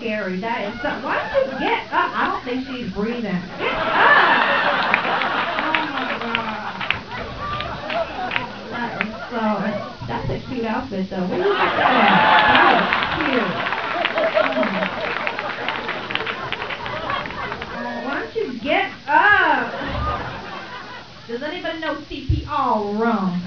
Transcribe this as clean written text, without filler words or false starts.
scary. That is so. Why don't you get up? I don't think she's breathing. Get up! Oh my god. That is so. That's a cute outfit though. Where you got that at? That is cute. Why don't you get up? Does anybody know CPR room?